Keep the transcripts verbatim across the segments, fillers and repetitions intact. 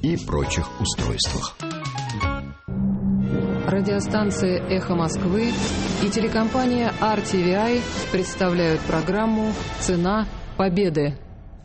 и прочих устройствах. Радиостанция «Эхо Москвы» и телекомпания ар ти ви ай представляют программу «Цена победы».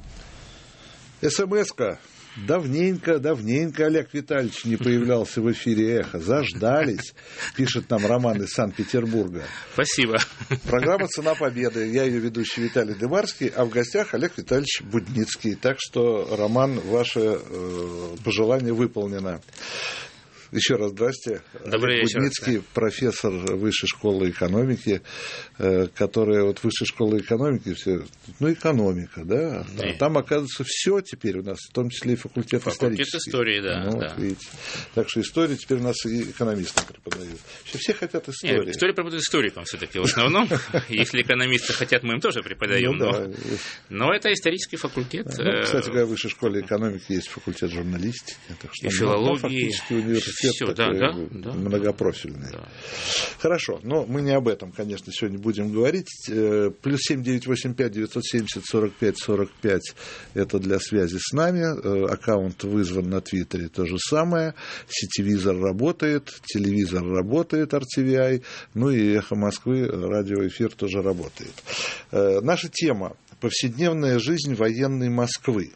СМС-ка. Давненько, давненько Олег Витальевич не появлялся в эфире «Эхо». Заждались, пишет нам Роман из Санкт-Петербурга. Спасибо. Программа «Цена победы». Я ее ведущий Виталий Дымарский, а в гостях Олег Витальевич Будницкий. Так что, Роман, ваше э, пожелание выполнено. Еще раз здрасте. Добрый Олег вечер. Будницкий, профессор Высшей школы экономики, которая вот Высшая школа экономики, все, ну, экономика, да, а там, оказывается, все теперь у нас, в том числе и факультет, факультет исторический. истории, да, ну, да. Вот, видите. Так что историю теперь у нас и экономисты преподают. Все, все хотят историю. Нет, историю преподают историкам все-таки в основном. Если экономисты хотят, мы им тоже преподаем. Ну, да. Но это исторический факультет. Ну, кстати говоря, в Высшей школе экономики есть факультет журналистики. Так что, и филологии. Фактически университет Все, такой да, да, многопрофильный. Да. Хорошо, но мы не об этом, конечно, сегодня будем говорить. Плюс семь девять восемь пять девятьсот семьдесят сорок пять сорок пять это для связи с нами. Аккаунт вызван на Твиттере, то же самое. Сетевизор работает, телевизор работает, ар ти ви ай, ну и «Эхо Москвы», радиоэфир тоже работает. Наша тема – повседневная жизнь военной Москвы.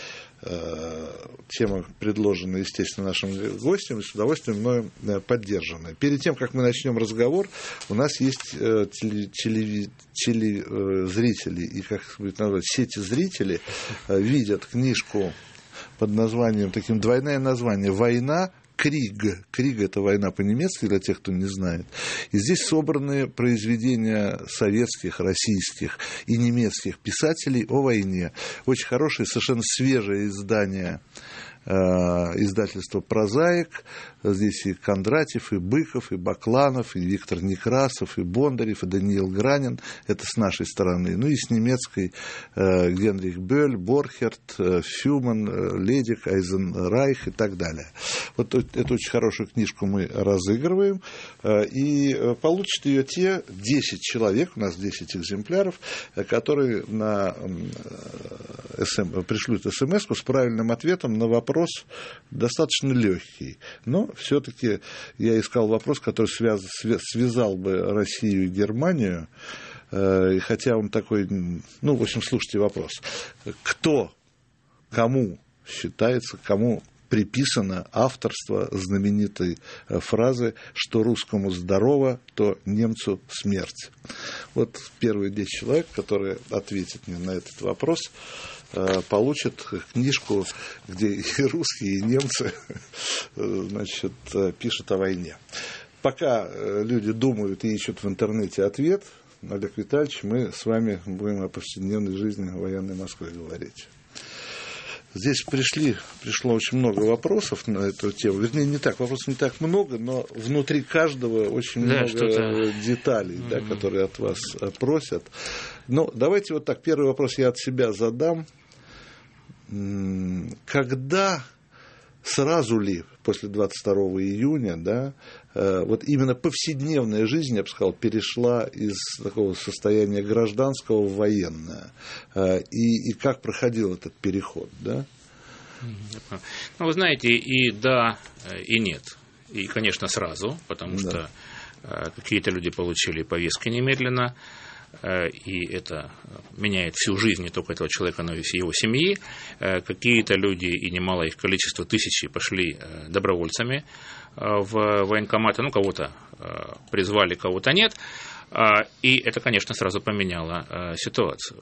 Тема предложена, естественно, нашим гостям и с удовольствием мною поддержана. Перед тем, как мы начнем разговор, у нас есть теле, теле, телезрители и, как будет назвать, сети зрителей видят книжку под названием, таким двойное название «Война». Криг. Криг – это война по-немецки, для тех, кто не знает. И здесь собраны произведения советских, российских и немецких писателей о войне. Очень хорошее, совершенно свежее издание э, издательства «Прозаик». Здесь и Кондратьев, и Быков, и Бакланов, и Виктор Некрасов, и Бондарев, и Даниил Гранин. Это с нашей стороны. Ну и с немецкой э, Генрих Бёль, Борхерт, э, Фюман, э, Ледик, Айзенрайх и так далее. Вот эту очень хорошую книжку мы разыгрываем. Э, и получат ее те десять человек, у нас десять экземпляров, которые на, э, СМ, пришлют смс-ку с правильным ответом на вопрос достаточно легкий. Но все-таки я искал вопрос, который связ, связал бы Россию и Германию, и хотя он такой, ну, в общем, слушайте вопрос. Кто, кому считается, кому приписано авторство знаменитой фразы «что русскому здорово, то немцу смерть». Вот первые десять человек, которые ответят мне на этот вопрос, получат книжку, где и русские, и немцы, значит, пишут о войне. Пока люди думают и ищут в интернете ответ, Олег Витальевич, мы с вами будем о повседневной жизни военной Москвы говорить. Здесь пришли, пришло очень много вопросов на эту тему. Вернее, не так, вопросов не так много, но внутри каждого очень да, много что-то... деталей, mm-hmm. да, которые от вас просят. Ну, давайте вот так, первый вопрос я от себя задам. Когда, сразу ли после двадцать второго июня, да, вот именно повседневная жизнь, я бы сказал, перешла из такого состояния гражданского в военное, и, и как проходил этот переход, да? Ну, вы знаете, и да, и нет. И, конечно, сразу, потому да. что какие-то люди получили повестки немедленно, и это меняет всю жизнь не только этого человека, но и его семьи. Какие-то люди, и немало их количество, тысячи, пошли добровольцами в военкоматы, ну, кого-то призвали, кого-то нет. И это, конечно, сразу поменяло ситуацию.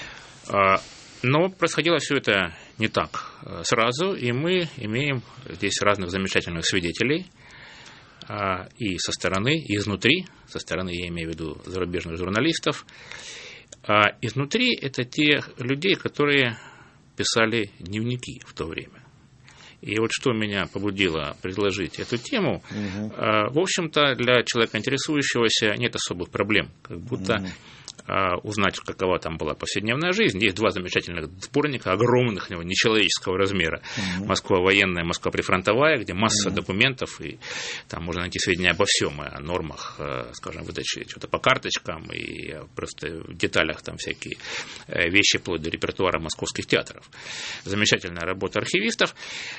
Но происходило все это не так сразу, и мы имеем здесь разных замечательных свидетелей, и со стороны, и изнутри, со стороны, я имею в виду зарубежных журналистов, а изнутри это те люди, которые писали дневники в то время. И вот что меня побудило предложить эту тему, угу. в общем-то, для человека интересующегося нет особых проблем, как будто узнать, какова там была повседневная жизнь. Есть два замечательных сборника огромных, нечеловеческого размера. Mm-hmm. «Москва военная», «Москва прифронтовая», где масса mm-hmm. документов, и там можно найти сведения обо всем, и о нормах, скажем, выдачи что-то по карточкам, и просто в деталях там всякие вещи, вплоть до репертуара московских театров. Замечательная работа архивистов.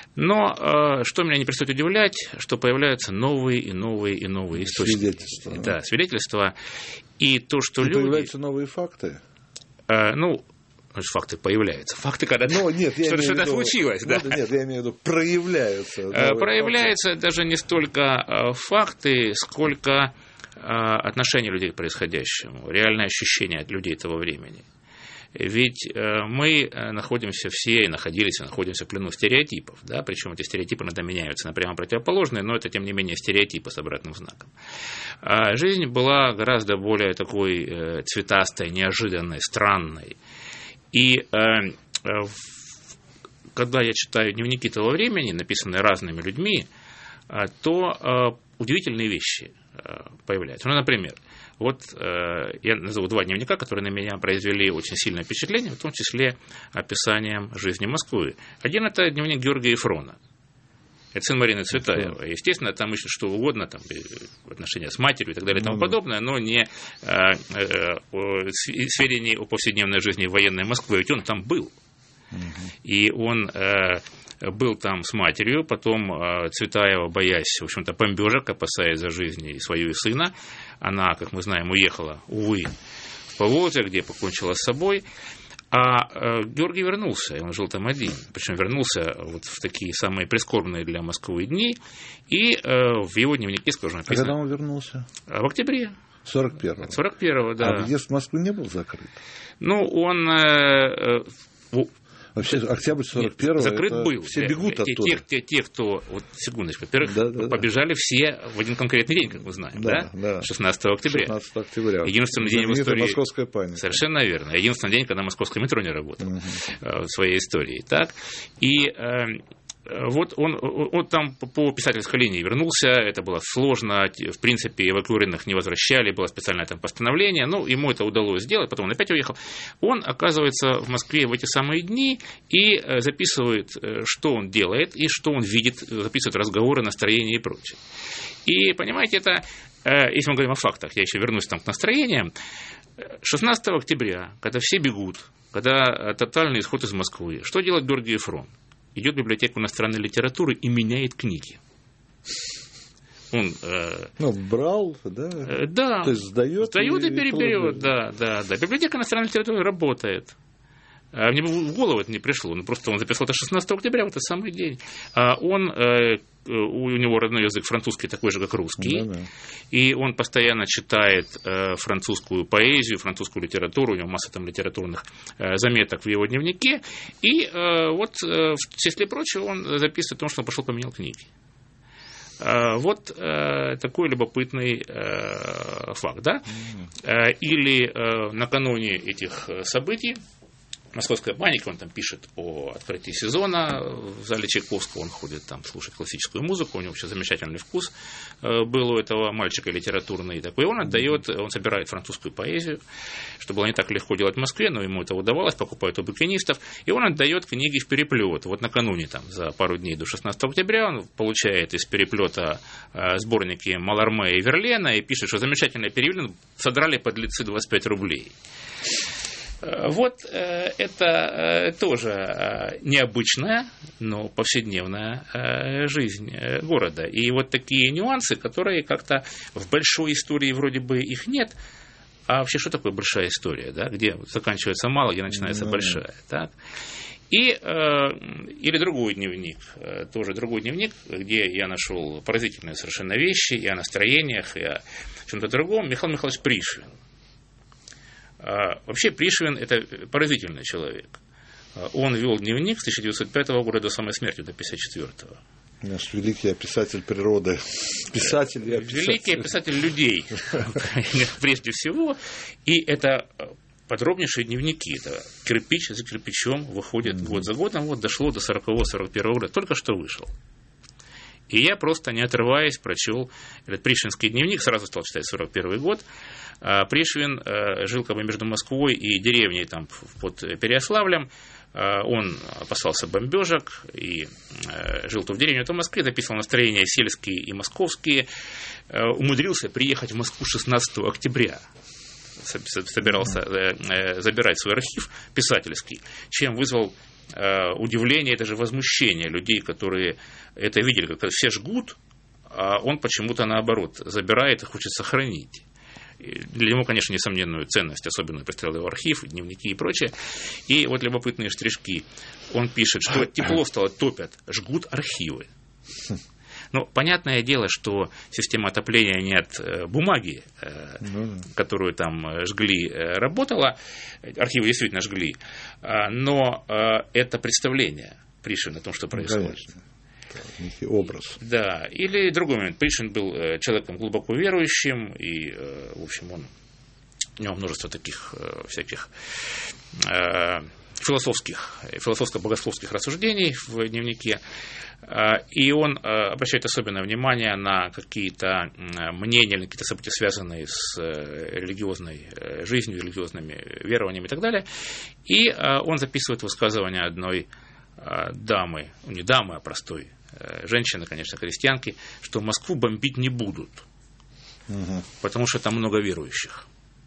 Но что меня не перестает удивлять, что появляются новые и новые и новые источники. Свидетельства. Да, да, свидетельства. И то, что и люди... появляются новые факты? Э, ну, факты появляются. Факты, когда ну, нет, что-то, что-то виду, случилось. Да. Ну, нет, я имею в виду, проявляются. Э, проявляются факты. Даже не столько факты, сколько э, отношение людей к происходящему, реальное ощущение от людей того времени. Ведь э, мы находимся все, и находились, и находимся в плену стереотипов, да, причем эти стереотипы иногда меняются на прямо противоположные, но это, тем не менее, стереотипы с обратным знаком. А жизнь была гораздо более такой э, цветастой, неожиданной, странной. И э, э, когда я читаю дневники того времени, написанные разными людьми, э, то э, удивительные вещи э, появляются. Ну, например, вот э, я назову два дневника, которые на меня произвели очень сильное впечатление, в том числе описанием жизни Москвы. Один – это дневник Георгия Ефрона. Это сын Марины Цветаевой. Естественно, там ищут что угодно, там, отношения с матерью и так далее и тому подобное, но не э, э, сведений о повседневной жизни военной Москвы. Ведь он там был. И он э, был там с матерью, потом э, Цветаева, боясь, в общем-то, бомбежек, опасаясь за жизнь и свою, и сына, она, как мы знаем, уехала, увы, в Поволжье, где покончила с собой. А э, Георгий вернулся, и он жил там один. Причем вернулся вот в такие самые прискорбные для Москвы дни. И э, в его дневнике, скажем, написано... А когда он вернулся? В октябре. сорок первого. сорок первого, да. А въезд в Москву не был закрыт? Ну, он... Э, э, Вообще, октябрь сорок первого, закрыт был. Все бегут те, оттуда. Те, те, те, кто... Вот, секундочку. Во-первых, да, да, побежали да. все в один конкретный день, как мы знаем, да? да? да. шестнадцатого октября. шестнадцатого октября. Единственный день в истории... Московская паника. Совершенно верно. Единственный день, когда московское метро не работало угу. в своей истории. Так? И... Э, Вот он, он там по писательской линии вернулся, это было сложно, в принципе, эвакуированных не возвращали, было специальное там постановление, но ему это удалось сделать, потом он опять уехал. Он оказывается в Москве в эти самые дни и записывает, что он делает и что он видит, записывает разговоры, настроения и прочее. И, понимаете, это, если мы говорим о фактах, я еще вернусь там к настроениям, шестнадцатого октября, когда все бегут, когда тотальный исход из Москвы, что делает Георгий Ефрон? Идет в библиотеку иностранной литературы и меняет книги. Он, э, ну, брал, да? Э, да. То есть сдает, сдает и, и переберет, и... да, да, да. Библиотека иностранной литературы работает. А мне в голову это не пришло. Ну, просто он записал это шестнадцатого октября, в этот самый день. А он, э, у него родной язык французский такой же, как русский. Да, да. И он постоянно читает э, французскую поэзию, французскую литературу. У него масса там литературных э, заметок в его дневнике. И э, вот, э, в числе прочего, он записывает о том, что он пошел поменял книги. Э, вот э, такой любопытный э, факт, да? Mm-hmm. Или э, накануне этих событий «Московская паника», он там пишет о открытии сезона в зале Чайковского, он ходит там слушать классическую музыку, у него вообще замечательный вкус был у этого мальчика литературный такой, он отдает, он собирает французскую поэзию, что было не так легко делать в Москве, но ему это удавалось, покупает у букинистов, и он отдает книги в переплет. Вот накануне, там, за пару дней до шестнадцатого октября, он получает из переплета сборники Маларме и Верлена и пишет, что замечательно переведено, содрали подлецы двадцать пять рублей. Вот это тоже необычная, но повседневная жизнь города. И вот такие нюансы, которые как-то в большой истории вроде бы их нет. А вообще, что такое большая история, да? Где заканчивается мало, где начинается mm-hmm. большая. Так? И, или другой дневник, тоже другой дневник, где я нашел поразительные совершенно вещи и о настроениях, и о чем-то другом. Михаил Михайлович Пришвин. Вообще Пришвин – это поразительный человек. Он вел дневник с тысяча девятьсот пятого года до самой смерти, до тысяча девятьсот пятьдесят четвёртого. Наш великий описатель природы. Писатель и описатель. Великий описатель людей, прежде всего. И это подробнейшие дневники. Это кирпич за кирпичом выходит год за годом. Вот дошло до сорокового сорок первого года. Только что вышел. И я просто, не отрываясь, прочел этот пришвинский дневник, сразу стал читать сорок первый год. Пришвин жил как бы между Москвой и деревней там под Переяславлем. Он опасался бомбежек и жил то в деревне, то в Москве, записывал настроения сельские и московские. Умудрился приехать в Москву шестнадцатого октября. Собирался забирать свой архив писательский, чем вызвал удивление, даже возмущение людей, которые это видели, как все жгут, а он почему-то наоборот забирает и хочет сохранить. Для него, конечно, несомненную ценность, особенно представлял его архив, дневники и прочее. И вот любопытные штришки. Он пишет, что тепло стало, топят, жгут архивы. Ну, понятное дело, что система отопления не от бумаги, ну, которую там жгли, работала. Архивы действительно жгли. Но это представление Пришвина о том, что происходит. Конечно. Некий образ. Да. Или другой момент. Пришвин был человеком глубоко верующим, и, в общем, он, у него множество таких всяких философских, философско-богословских рассуждений в дневнике. И он обращает особенное внимание на какие-то мнения, на какие-то события, связанные с религиозной жизнью, религиозными верованиями и так далее. И он записывает высказывание одной дамы, не дамы, а простой женщины, конечно, крестьянки, что Москву бомбить не будут, угу. потому что там много верующих.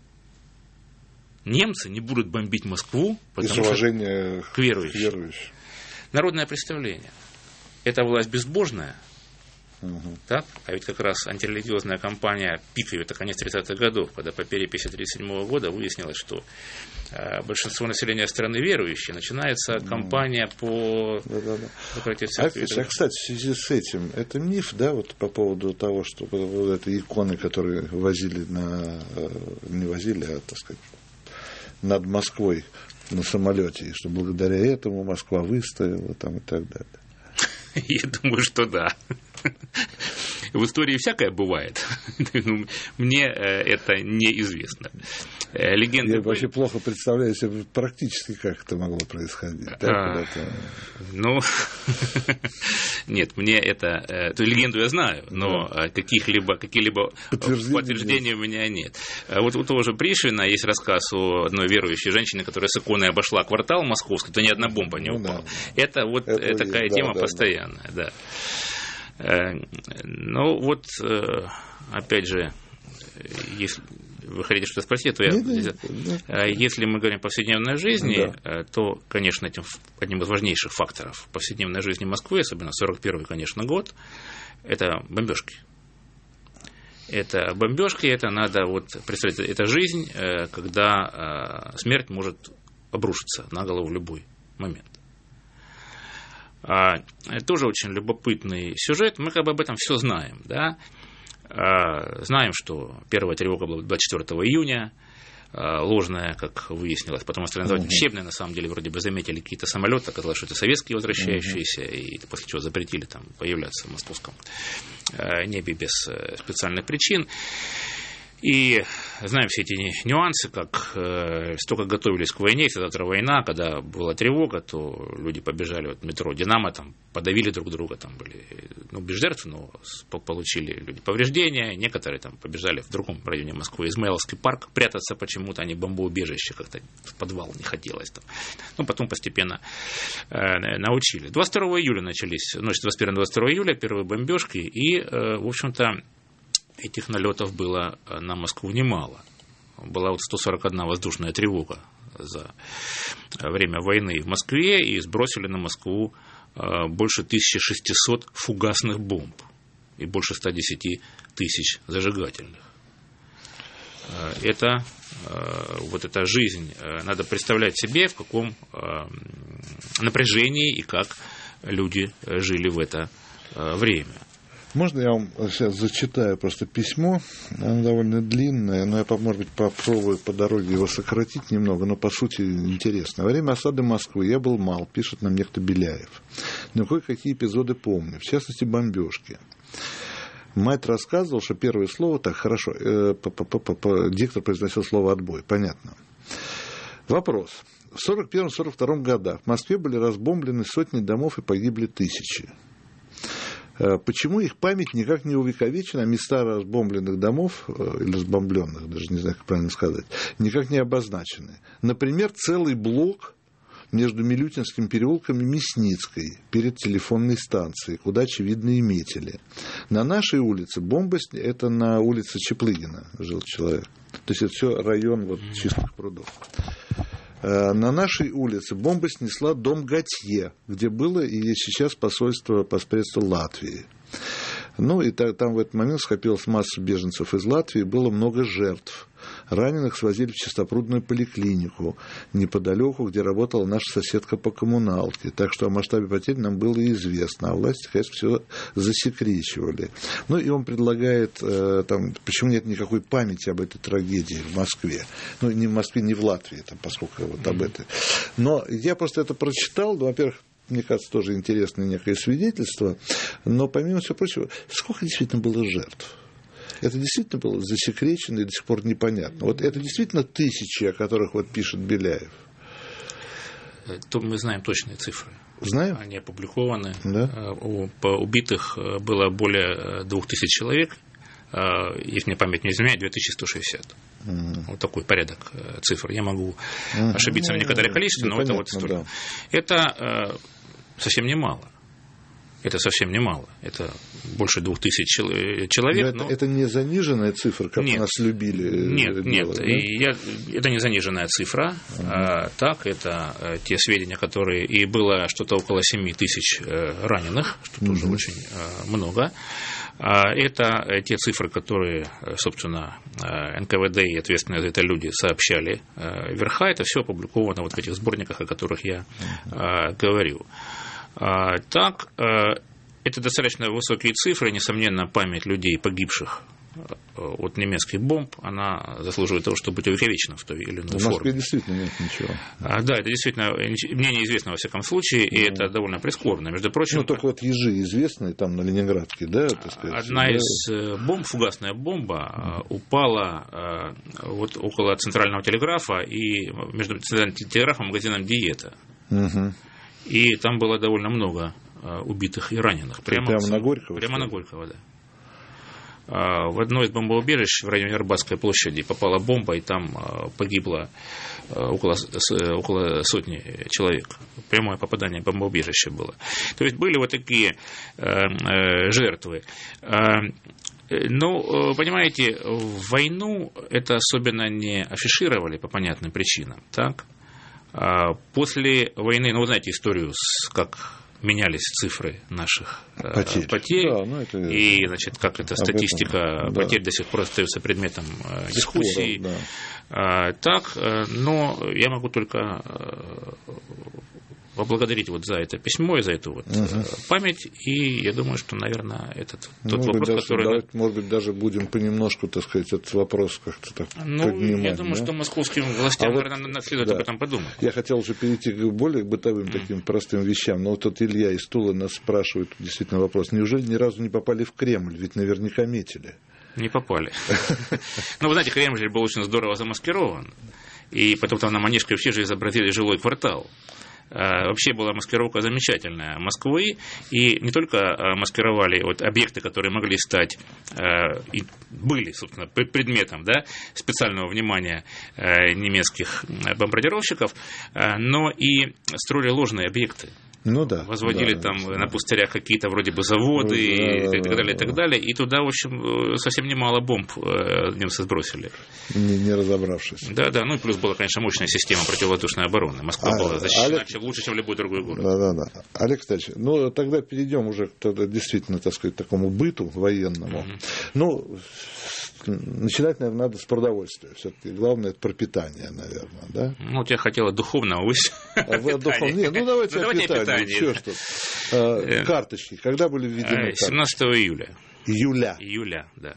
Немцы не будут бомбить Москву, потому что к верующим. верующим. Народное представление. Это власть безбожная, угу. так? А ведь как раз антирелигиозная кампания, пик ее, это конец тридцатых годов, когда по переписи тридцать седьмого года выяснилось, что э, большинство населения страны верующие, начинается кампания по закрытию церкви. А, а, кстати, в связи с этим, это миф, да, вот по поводу того, что вот эти иконы, которые возили на, не возили, а, так сказать, над Москвой на самолете, и что благодаря этому Москва выстояла там и так далее. Я думаю, что да. В истории всякое бывает. Мне это неизвестно. Легенды... Я вообще плохо представляю себе практически, как это могло происходить. А, ну, нет, мне это... Ту легенду я знаю, но да. каких-либо, какие-либо подтверждений, подтверждений у меня нет. Вот у того же Пришвина есть рассказ о одной верующей женщине, которая с иконой обошла квартал московский, то ни одна бомба не упала. Ну, да. Это вот это такая есть, тема да, постоянная, да. да. Ну, вот, опять же, если вы хотите что-то спросить, то я... Нет, нет, нет. Если мы говорим о повседневной жизни, да. то, конечно, этим одним из важнейших факторов повседневной жизни Москвы, особенно сорок первый, конечно, год, это бомбежки. Это бомбежки, это надо вот представить, это жизнь, когда смерть может обрушиться на голову в любой момент. А, тоже очень любопытный сюжет. Мы как бы об этом все знаем, да? а, знаем, что первая тревога была двадцать четвёртого июня, а, ложная, как выяснилось, потом стали называть учебной, на самом деле вроде бы заметили какие-то самолеты, оказалось, что это советские возвращающиеся, и после чего запретили там появляться в московском а, небе без специальных причин. И знаем все эти нюансы, как э, столько готовились к войне, если завтра война, когда была тревога, то люди побежали вот в метро «Динамо», там подавили друг друга, там были, ну, без жертв, но получили люди повреждения, некоторые там побежали в другом районе Москвы, Измайловский парк, прятаться почему-то, они бомбоубежище, как-то в подвал не хотелось там. Ну, потом постепенно э, научили. двадцать второго июля начались, ночь двадцать первого двадцать второго июля, первые бомбежки, и, э, в общем-то, этих налетов было на Москву немало. Была вот сто сорок одна воздушная тревога за время войны в Москве, и сбросили на Москву больше тысячи шестисот фугасных бомб и больше ста десяти тысяч зажигательных. Это вот эта жизнь. Надо представлять себе, в каком напряжении и как люди жили в это время. Можно я вам сейчас зачитаю просто письмо? Оно довольно длинное, но я, может быть, попробую по дороге его сократить немного, но по сути интересно. Во время осады Москвы я был мал, пишет нам некто Беляев. Но кое-какие эпизоды помню, в частности, бомбежки. Мать рассказывала, что первое слово, так, хорошо, э, диктор произносил слово «отбой», понятно. Вопрос. В сорок первом сорок втором годах в Москве были разбомблены сотни домов и погибли тысячи. Почему их память никак не увековечена, а места разбомбленных домов, или разбомбленных, даже не знаю, как правильно сказать, никак не обозначены? Например, целый блок между Милютинским переулком и Мясницкой, перед телефонной станцией, куда, очевидно, и метили. На нашей улице бомба, это на улице Чаплыгина жил человек. То есть это все район вот, Чистых прудов. На нашей улице бомба снесла дом Готье, где было и есть сейчас посольство посредством Латвии. Ну, и там в этот момент скопилась масса беженцев из Латвии, было много жертв. Раненых свозили в Чистопрудную поликлинику, неподалеку, где работала наша соседка по коммуналке. Так что о масштабе потерь нам было известно. А власти, конечно, все засекречивали. Ну, и он предлагает, там, почему нет никакой памяти об этой трагедии в Москве. Ну, не в Москве, не в Латвии, там, поскольку вот об этой. Но я просто это прочитал, ну, во-первых, мне кажется, тоже интересное некое свидетельство, но, помимо всего прочего, сколько действительно было жертв? Это действительно было засекречено и до сих пор непонятно. Вот это действительно тысячи, о которых вот пишет Беляев? То мы знаем точные цифры. Знаем? Они опубликованы. Да? По убитых было более двух тысяч человек. Если мне память не изменяет, две тысячи сто шестьдесят. Mm. Вот такой порядок цифр. Я могу mm. ошибиться mm. на некоторое количество, но это вот история. Да. Это совсем немало. Это совсем немало. Это больше двух тысяч человек. Но но... Это, это не заниженная цифра, как нет, у нас любили Нет, делать, нет. Да? Я, это не заниженная цифра. Uh-huh. А, так, это а, те сведения, которые... И было что-то около семь тысяч а, раненых, что uh-huh. тоже очень а, много. А, это те цифры, которые, собственно, эн ка вэ дэ и ответственные за это люди сообщали а, верха. Это все опубликовано вот в этих сборниках, о которых я uh-huh. а, говорю. А, так, а, это достаточно высокие цифры, несомненно, память людей, погибших от немецких бомб, она заслуживает того, чтобы быть увековечена в той или иной форме. В Москве действительно нет ничего. А, да, это действительно, мне неизвестно во всяком случае, и ну, это довольно прискорбно. Между прочим... Ну, только вот ежи известные, там на Ленинградке, да? Так сказать, одна да? из бомб, фугасная бомба, mm. упала вот около Центрального телеграфа и между Центральным телеграфом и магазином «Диета». Mm-hmm. И там было довольно много убитых и раненых. Прямо, прямо на Горького? Прямо на Горького, да. В одно из бомбоубежищ в районе Арбатской площади попала бомба, и там погибло около, около сотни человек. Прямое попадание в бомбоубежище было. То есть были вот такие жертвы. Ну, понимаете, в войну это особенно не афишировали по понятным причинам, так? После войны, ну, вы знаете историю, как менялись цифры наших потерь, потерь да, ну это... и, значит, как эта статистика этом, потерь да. до сих пор остается предметом дискуссий. Споров, да. Так, но я могу только поблагодарить вот за это письмо и за эту вот угу. память, и я думаю, что, наверное, этот тот может вопрос, даже, который... Давайте, может быть, даже будем понемножку, так сказать, этот вопрос как-то так ну, поднимать. Я думаю, да? что московским властям, а наверное, вот, следует да. об этом подумать. Я хотел уже перейти к более бытовым mm. таким простым вещам, но вот тут Илья из Тулы нас спрашивает действительно вопрос. Неужели ни разу не попали в Кремль? Ведь наверняка метили. Не попали. Ну, вы знаете, Кремль был очень здорово замаскирован, и потом там на Манежке вообще же изобразили жилой квартал. Вообще была маскировка замечательная Москвы, и не только маскировали вот объекты, которые могли стать и были, собственно, предметом, да, специального внимания немецких бомбардировщиков, но и строили ложные объекты. Ну да. Возводили да, там да. на пустырях какие-то вроде бы заводы ну, да, и так, да, далее, да. и так далее. И туда, в общем, совсем немало бомб немцы сбросили. Не, не разобравшись. Да, да. Ну и плюс была, конечно, мощная система противовоздушной обороны. Москва а, была защищена Олег... лучше, чем любой другой город. Да, да, да. Олег Кстати, ну тогда перейдем уже к тогда, действительно, так сказать, такому быту военному. Mm-hmm. Ну, начинать, наверное, надо с продовольствия. Все-таки главное это пропитание, наверное, да? Ну, вот я хотела духовного выше. А вы духовного? Нет, ну давайте ну, о питании. Еще что-то. А, карточки. Когда были введены семнадцатого июля. Июля. Июля, да.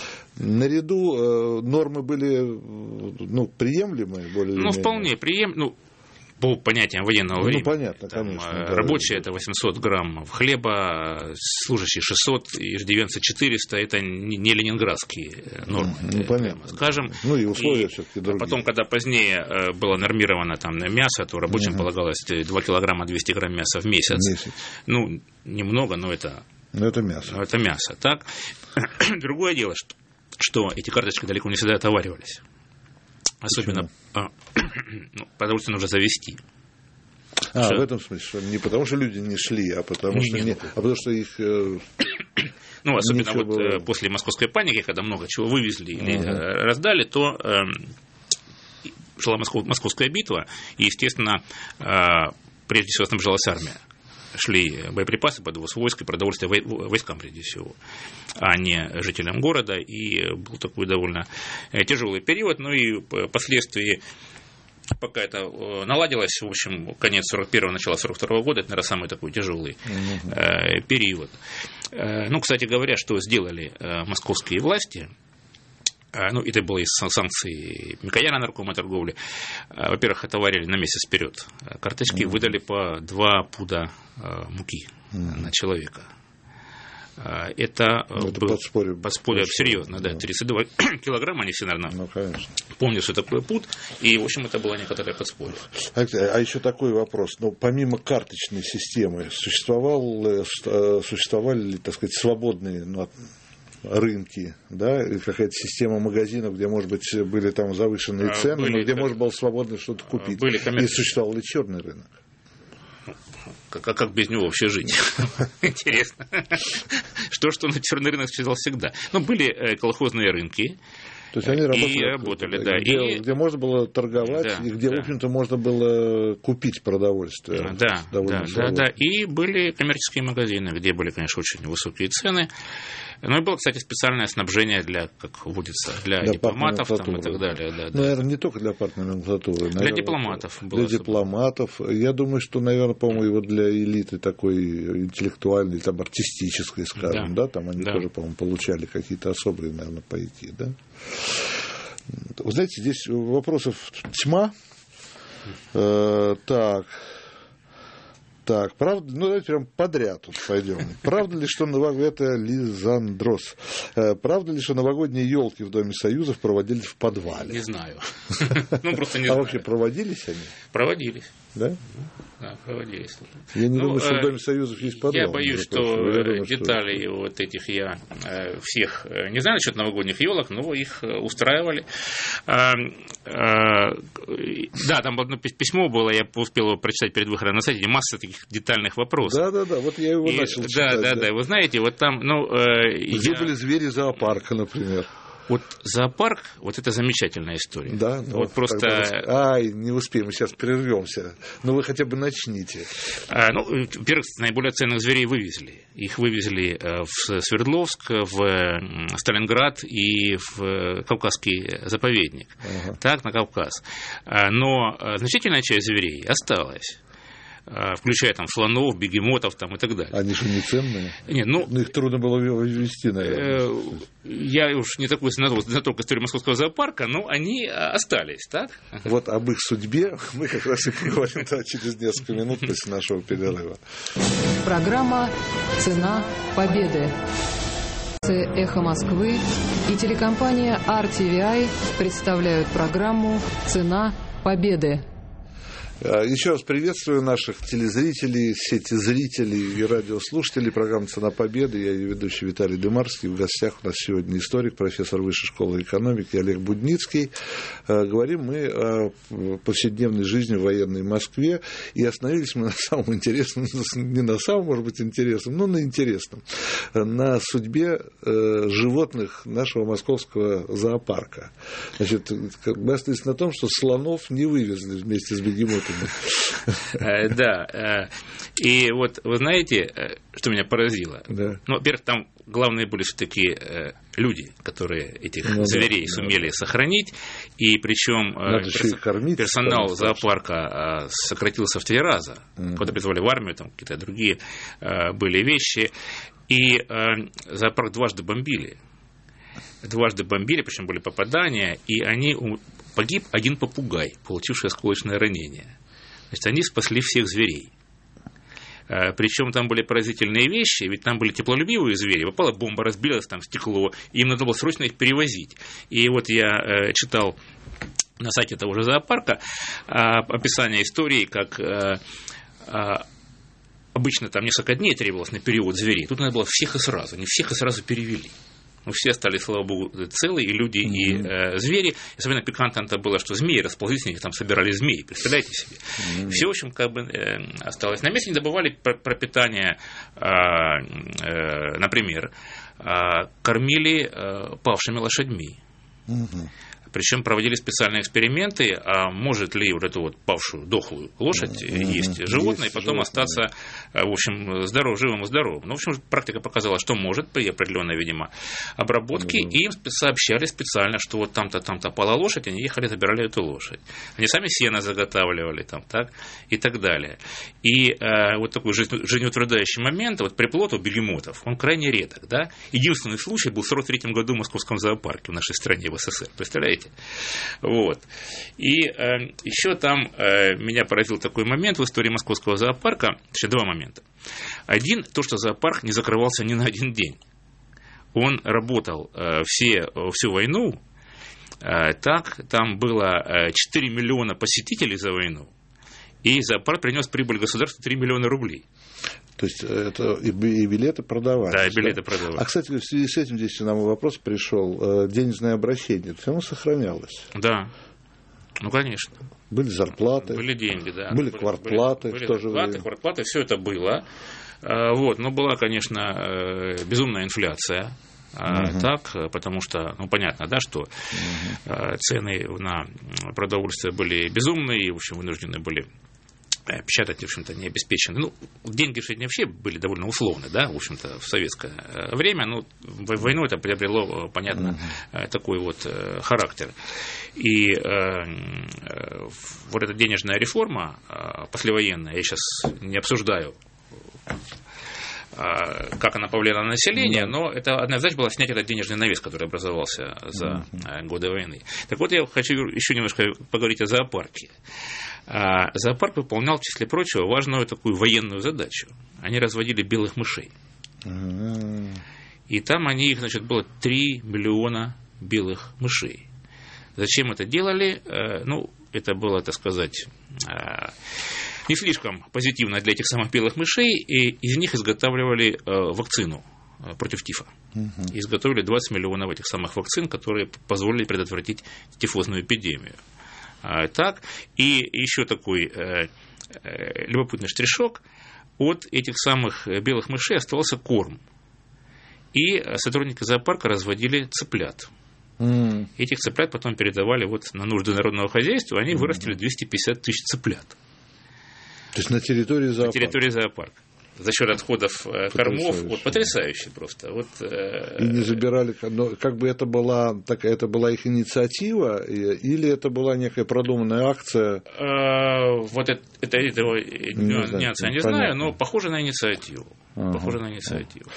Наряду э, нормы были ну, приемлемые? Более ну, вполне приемлемые. Ну, по понятиям военного ну, времени. Ну, понятно, там, конечно. Рабочие да, это восемьсот граммов хлеба, служащие шестьсот, иждивенцы четыреста. Это не ленинградские нормы. Ну, понятно. Скажем. Ну, и условия все-таки другие. Потом, когда позднее было нормировано там мясо, то рабочим угу. полагалось два килограмма двести грамм мяса в месяц. месяц. Ну, немного, но это... Ну, это мясо. Это мясо, так? Другое дело, что, что эти карточки далеко не всегда отоваривались. Особенно, а, ну, продовольствие нужно завести. А, что... в этом смысле, что не потому, что люди не шли, а потому, не, что, не, а потому что их... Э, ну, особенно вот было... после московской паники, когда много чего вывезли или uh-huh. раздали, то э, шла Москов, московская битва, и, естественно, э, прежде всего снабжалась армия. Шли боеприпасы, подвоз войск и продовольствие войскам, прежде всего, а не жителям города. И был такой довольно тяжелый период. Ну и впоследствии, пока это наладилось, в общем, конец сорок первого, начало сорок второго года, это, наверное, самый такой тяжелый mm-hmm. период. Ну, кстати говоря, что сделали московские власти, ну, это было из санкций Микояна, наркома торговли. Во-первых, отоварили на месяц вперед. Карточки mm-hmm. выдали по два пуда муки mm-hmm. на человека. Это, это было подспорье, подспорье серьезно, да, тридцать два килограмма, они все, наверное, ну, помнят, что такое пуд, и, в общем, это было некоторое подспорье. А, а еще такой вопрос, ну, помимо карточной системы, существовал, существовали ли, так сказать, свободные, ну, рынки, да, какая-то система магазинов, где, может быть, были там завышенные цены, были, но где как... можно было свободно что-то купить. Были коммерческие... И существовал ли черный рынок? Как, как без него вообще жить? Интересно. Что, что на черный рынок существовал всегда. Ну, были колхозные рынки. То есть они работали, и работали, да. Где, и... где можно было торговать, да, и где, да. в общем-то, можно было купить продовольствие. Да, да, да, да. И были коммерческие магазины, где были, конечно, очень высокие цены. Ну и было, кстати, специальное снабжение для, как водится, для, для дипломатов там, и так далее. Да, ну, наверное, не только для партнерной номенклатуры. Наверное, для дипломатов. Для особенно. дипломатов. Я думаю, что, наверное, по-моему, и вот для элиты такой интеллектуальной, там, артистической, скажем, да, да там они да. тоже, по-моему, получали какие-то особые, наверное, пайки, да. Вы знаете, здесь вопросов тьма. Э, так... Так, правда, ну давайте прям подряд тут пойдем. Правда ли, что новогодние... Это Лизандрос. Правда ли, что новогодние елки в Доме Союзов проводились в подвале? Не знаю. Ну, просто не знаю. А вообще проводились они? Проводились. Да? Да, проводились. Я не думаю, что в Доме Союзов есть подвал. Я боюсь, что деталей вот этих я всех не знаю насчет новогодних елок, но их устраивали. Да, там одно письмо было, я успел его прочитать перед выходом на сайте, масса таких детальных вопросов. Да, да, да, вот я его начал читать. Да, да, да, вы знаете, вот там, ну... Где были звери зоопарка, например? Вот зоопарк, вот это замечательная история. Да, ну, вот просто... Ай, не успеем, мы сейчас прервемся. Ну, вы хотя бы начните. А, ну, во-первых, наиболее ценных зверей вывезли. Их вывезли в Свердловск, в Сталинград и в Кавказский заповедник. Ага. Так, на Кавказ. Но значительная часть зверей осталась. Включая там слонов, бегемотов там, и так далее. Они же не ценные? Нет, ну, ну, их трудно было ввести, наверное. Я уж не такой знаток истории Московского зоопарка, но они остались, так? Вот об их судьбе мы как раз и поговорим да, через несколько минут после нашего перерыва. Программа «Цена победы». «Эхо Москвы» и телекомпания ар ти ви ай представляют программу «Цена победы». Еще раз приветствую наших телезрителей, сети зрителей и радиослушателей программы «Цена победы». Я ее ведущий Виталий Дымарский. В гостях у нас сегодня историк, профессор Высшей школы экономики Олег Будницкий. Говорим мы о повседневной жизни в военной Москве. И остановились мы на самом интересном, не на самом, может быть, интересном, но на интересном. На судьбе животных нашего московского зоопарка. Значит, мы остановились на том, что слонов не вывезли вместе с бегемотами. Да. И вот вы знаете, что меня поразило? Да. Ну, во-первых, там главные были все-таки люди, которые этих ну, зверей да, сумели да. сохранить. И причем перс- кормить, персонал зоопарка сократился в три раза. Uh-huh. Когда призвали в армию, там какие-то другие были вещи. И зоопарк дважды бомбили. Дважды бомбили, причем были попадания, и они погиб один попугай, получивший осколочное ранение. Значит, они спасли всех зверей. Причем там были поразительные вещи, ведь там были теплолюбивые звери, попала бомба, разбилось там стекло, и им надо было срочно их перевозить. И вот я читал на сайте того же зоопарка описание истории, как обычно там несколько дней требовалось на перевод зверей. Тут надо было всех и сразу. Не всех и сразу перевели. Ну, все остались, слава богу, целые, и люди, mm-hmm. и э, звери. Особенно пикантно это было, что змеи расползлись, они там собирали змеи, представляете себе. Mm-hmm. Все, в общем, как бы э, осталось на месте. Они добывали пропитание, э, э, например, э, кормили э, павшими лошадьми. Mm-hmm. Причем проводили специальные эксперименты, а может ли вот эту вот павшую, дохлую лошадь mm-hmm. есть животное, и потом животное. остаться, в общем, здоров, живым и здоровым. Ну, в общем, практика показала, что может при определенной, видимо, обработке, mm-hmm. и им сообщали специально, что вот там-то, там-то пала лошадь, они ехали, забирали эту лошадь. Они сами сено заготавливали там, так, и так далее. И э, вот такой жизнеутверждающий момент, вот приплод у бегемотов, он крайне редок, да. Единственный случай был в сорок третьем году в Московском зоопарке в нашей стране, в СССР, представляете? Вот. И э, еще там э, меня поразил такой момент в истории Московского зоопарка, еще два момента. Один, то, что зоопарк не закрывался ни на один день. Он работал э, все, всю войну, э, так, там было э, четыре миллиона посетителей за войну, и зоопарк принес прибыль государству три миллиона рублей. То есть это и билеты продавались. Да, и билеты да? продавались. А, кстати, в связи с этим здесь нам вопрос пришел. Денежное обращение, все равно сохранялось. Да, ну, конечно. Были зарплаты. Были деньги, да. Были квартплаты. Были, были в то же зарплаты, время. квартплаты, все это было. Вот, но была, конечно, безумная инфляция. Uh-huh. Так, потому что, ну, понятно, да, что uh-huh. цены на продовольствие были безумные, и, в общем, вынуждены были печатать, в общем-то, не обеспечены. Ну, деньги в вообще были довольно условны, да, в общем-то, в советское время, но в войну это приобрело, понятно, uh-huh. такой вот характер. И э, вот эта денежная реформа послевоенная, я сейчас не обсуждаю, как она повлияла на население, но это одна из задач была снять этот денежный навес, который образовался за uh-huh. годы войны. Так вот, я хочу еще немножко поговорить о зоопарке. Зоопарк выполнял, в числе прочего, важную такую военную задачу. Они разводили белых мышей. Uh-huh. И там они, их, значит, было три миллиона белых мышей. Зачем это делали? Ну, это было, так сказать, не слишком позитивно для этих самых белых мышей, и из них изготавливали вакцину против тифа. Uh-huh. Изготовили двадцать миллионов этих самых вакцин, которые позволили предотвратить тифозную эпидемию. Так, и еще такой э, э, любопытный штришок: от этих самых белых мышей оставался корм, и сотрудники зоопарка разводили цыплят. Mm. Этих цыплят потом передавали вот на нужды народного хозяйства, они mm. вырастили двести пятьдесят тысяч цыплят. То есть на территории зоопарка? На территории зоопарка. За счет отходов потрясающе. Кормов, вот, потрясающе просто. Вот, э, и не забирали, но как бы это была, так, это была их инициатива, или это была некая продуманная акция? Э, вот это, это, этого нюанса я не знаю, но похоже на инициативу. Ага. Похоже на инициативу.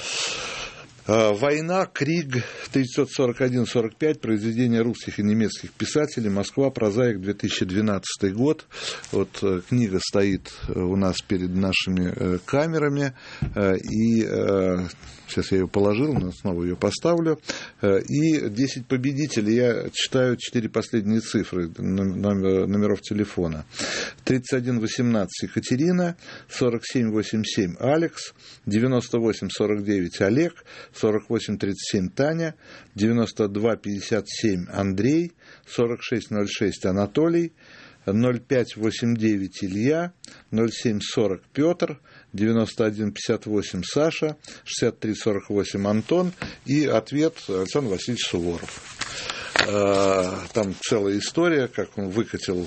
«Война. Криг. тысяча девятьсот сорок один сорок пять. Произведения русских и немецких писателей. Москва. Прозаик. две тысячи двенадцатый год». Вот книга стоит у нас перед нашими камерами. И сейчас я ее положил, но снова ее поставлю. И десять победителей. Я читаю четыре последние цифры номеров телефона. тридцать один восемнадцать Екатерина, сорок семь восемьдесят семь Алекс, девяносто восемь сорок девять Олег, сорок восемь тридцать семь Таня, девяносто два пятьдесят семь Андрей, сорок шесть ноль шесть Анатолий, ноль пять восемьдесят девять Илья, ноль семь сорок Петр, девяносто один пятьдесят восемь Саша, шестьдесят три сорок восемь Антон и ответ Александр Васильевич Суворов. Там целая история, как он выкатил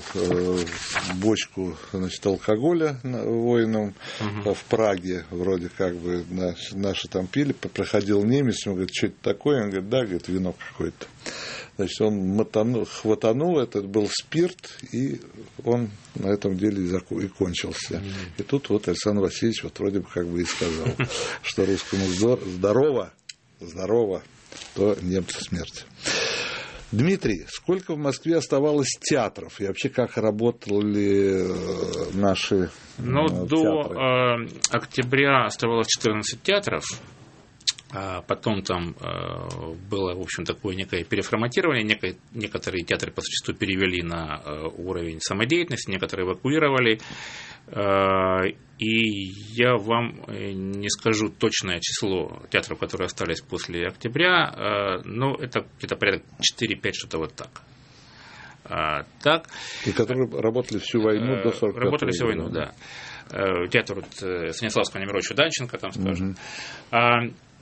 бочку, значит, алкоголя воинам uh-huh. в Праге, вроде как бы наши, наши там пили, проходил немец, он говорит, что это такое? Он говорит, да, говорит, вино какое-то. Значит, он мотанул, хватанул, этот был спирт, и он на этом деле и кончился. Uh-huh. И тут вот Александр Васильевич вот вроде бы как бы и сказал, что русскому здорово, здорово, то немцу смерть. Дмитрий, сколько в Москве оставалось театров? И вообще, как работали наши ну, театры? До э, октября оставалось четырнадцать театров. А потом там э, было, в общем, такое некое переформатирование. Некое, некоторые театры по существу перевели на э, уровень самодеятельности, некоторые эвакуировали. Э, и я вам не скажу точное число театров, которые остались после октября, э, но это где-то порядок четыре-пять, что-то вот так. А, так. И которые работали всю войну э, до сорок пятого Работали всю года, войну, да. да. Э, театр вот, Станиславского Немировича Данченко, там скажем. Угу. А,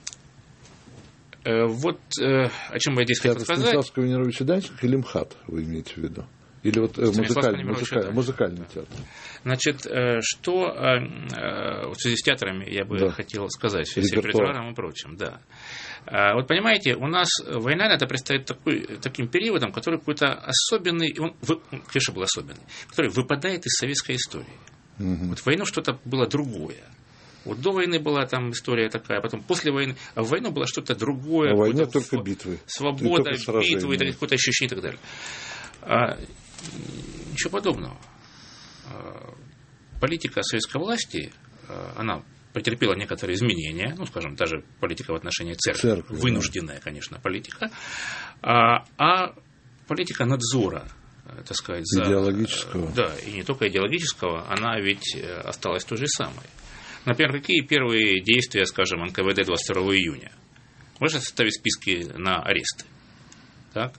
Вот э, о чем я здесь Театр хотел сказать. Станиславского Немировича Данченко или МХАТ, вы имеете в виду? Или вот э, музыкальный, музыкальный, музыкальный театр? Значит, э, что э, в связи с театрами я бы да. хотел сказать, с репертуаром и прочим, да. А, вот понимаете, у нас война иногда предстоит такой, таким периодом, который какой-то особенный, он, конечно, был особенный, который выпадает из советской истории. Угу. Вот в войну что-то было другое. Вот до войны была там история такая, потом после войны, а в войну было что-то другое. А в войне только битвы. Свобода, битвы, какое-то ощущение и так далее. А, ничего подобного. А, политика советской власти, а, она претерпела некоторые изменения, ну, скажем, даже политика в отношении церкви, церкви вынужденная, да. конечно, политика, а, а политика надзора, так сказать, за, идеологического. Да, и не только идеологического, она ведь осталась той же самой. Например, какие первые действия, скажем, эн ка вэ дэ двадцать второго июня? Можно составить списки на аресты. Так?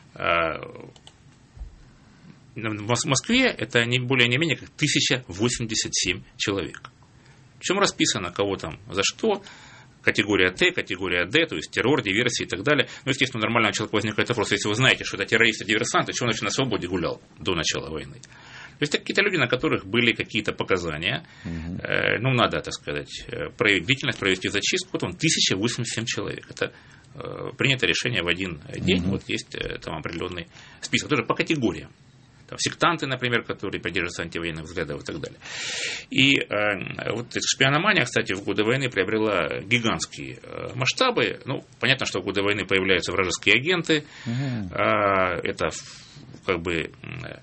В Москве это не более не менее как тысяча восемьдесят семь человек. Причем расписано, кого там за что, категория Т, категория Д, то есть террор, диверсия и так далее. Ну, естественно, у нормального человека возникает вопрос, если вы знаете, что это террористы, диверсанты, чего он вообще на свободе гулял до начала войны? То есть это какие-то люди, на которых были какие-то показания, угу. э, ну, надо, так сказать, проявить бдительность, провести зачистку. Вот он, тысяча восемьдесят семь человек. Это э, принято решение в один день, угу. вот есть э, там определенный список, тоже по категориям. Там, сектанты, например, которые придерживаются антивоенных взглядов и так далее. И э, вот эта шпиономания, кстати, в годы войны приобрела гигантские э, масштабы. Ну, понятно, что в годы войны появляются вражеские агенты. Угу. Э, это как бы... Э,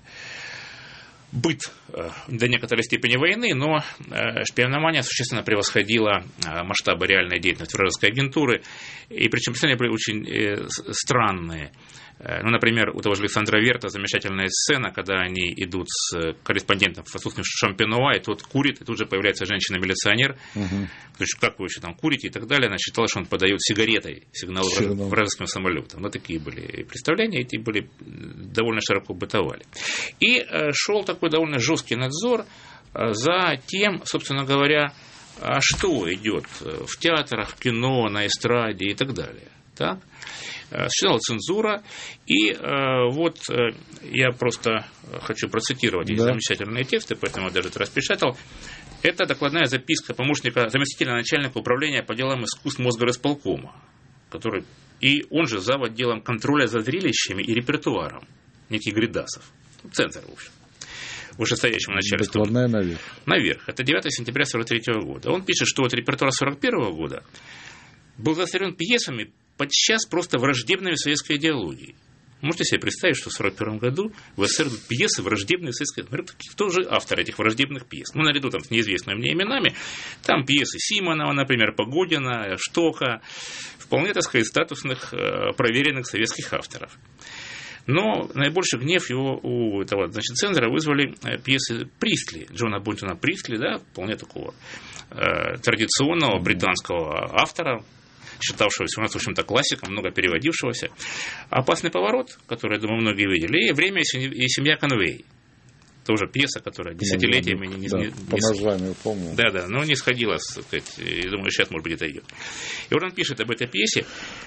быт э, до некоторой степени войны, но э, шпиономания существенно превосходила э, масштабы реальной деятельности вражеской агентуры. И причем представления были очень э, странные. Э, ну, например, у того же Александра Верта замечательная сцена, когда они идут с корреспондентом французским Шампенуа, и тот курит, и тут же появляется женщина-милиционер. Угу. То есть, как вы еще там курите и так далее. Она считала, что он подает сигаретой сигнал Сигнал. вражеским самолетам. Ну, такие были представления, эти были довольно широко бытовали. И э, шел такой довольно жесткий надзор за тем, собственно говоря, что идет в театрах, в кино, на эстраде и так далее. Так? Существовала цензура, и э, вот э, я просто хочу процитировать эти да. замечательные тексты, поэтому я даже это распечатал. Это докладная записка помощника заместителя начальника управления по делам искусств Мосгорисполкома, который, и он же зав. Отделом контроля за зрелищами и репертуаром, некий Гридасов, цензор, в общем, вышестоящему начальству. Докладная наверх. Наверх. Это девятого сентября сорок третьего года. Он пишет, что вот репертуар сорок первого года был засорен пьесами, подчас просто враждебными советской идеологией. Можете себе представить, что в сорок первом году в СССР идут пьесы враждебные советской идеологии. Кто же автор этих враждебных пьес? Ну, наряду там с неизвестными мне именами, там пьесы Симонова, например, Погодина, Штока, вполне, так сказать, статусных, проверенных советских авторов. Но наибольший гнев его у этого, значит, цензора вызвали пьесы Пристли, Джона Бонтона Пристли, да, вполне такого э, традиционного британского автора, считавшегося у нас, в общем-то, классиком, много переводившегося. «Опасный поворот», который, я думаю, многие видели, и «Время и семья Конвей». Тоже пьеса, которая десятилетиями не, да, не, не, по названию помню. Да, да, но не сходила, так сказать, я думаю, сейчас, может быть, это идет. И вот он пишет об этой пьесе,